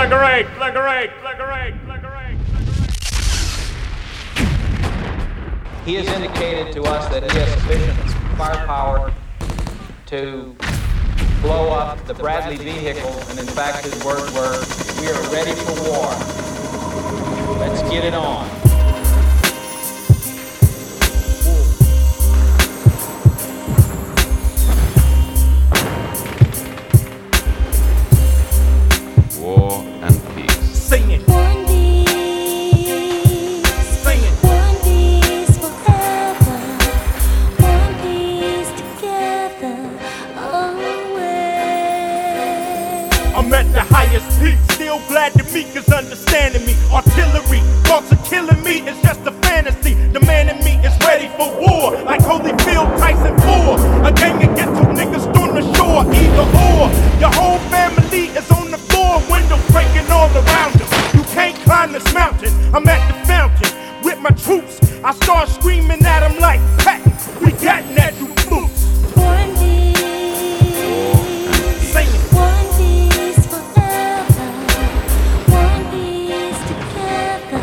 He has indicated to us that he has sufficient firepower to blow up the Bradley vehicle, and in fact his words were, "We are ready for war. Let's get it on." War and peace. Sing it. One piece. Sing it. One piece forever. One piece together. Always. I'm at the highest peak, still glad to meet, cause understanding me. Artillery, thoughts are killing me, it's just a fantasy. The man in me is ready for war, like Holyfield, Tyson 4. A gang of ghetto niggas on the shore, either or. Your whole family is on the floor, windows breaking all around them. You can't climb this mountain, I'm at the fountain with my troops. I start screaming at them like Patton, we got natural boots. One piece. Sing it. One piece forever. One piece together.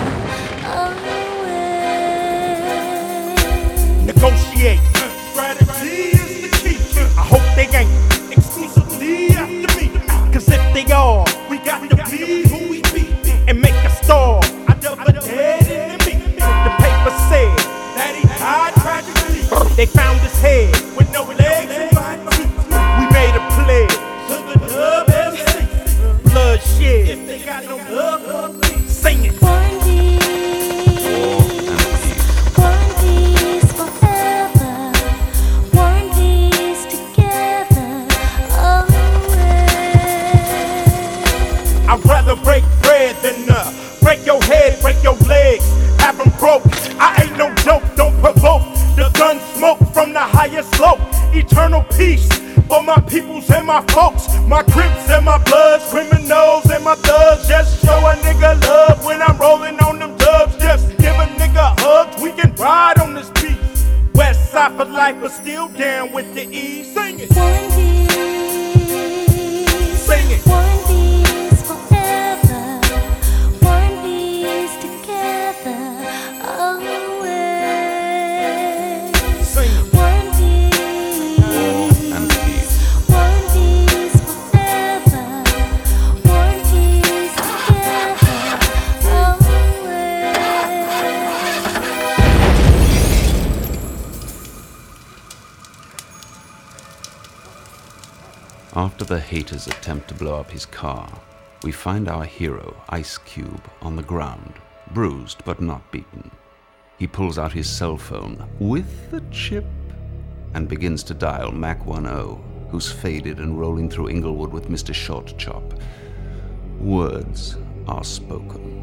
Always. Negotiate. Strategy is the key. I hope they ain't exclusively after me. Cause if they are, we got to be who we be and make a star. I dub a dead enemy. The paper said that he died tragically. They found his head with no legs and body. We made a pledge to the WC. Bloodshed. If they got no love, sing it. One piece. One piece forever. One piece together. Always. I'd rather break bread than break your head, break your legs, have them broke. I ain't no joke, don't provoke. The gun smoke from the highest slope. Eternal peace for my peoples and my folks. My Crips and my Bloods, criminals and my thugs. Just show a nigga love when I'm rolling on them dubs. Just give a nigga hugs, we can ride on this beat. West side for life, but still down with the E. Sing it, One piece. sing it. One piece forever. One piece together. Always. Sing it. One piece. And peace. One piece forever. One piece together. Always. After the haters attempt to blow up his car, we find our hero, Ice Cube, on the ground, bruised but not beaten. He pulls out his cell phone with the chip and begins to dial Mac 10, who's faded and rolling through Inglewood with Mr. Short Chop. Words are spoken.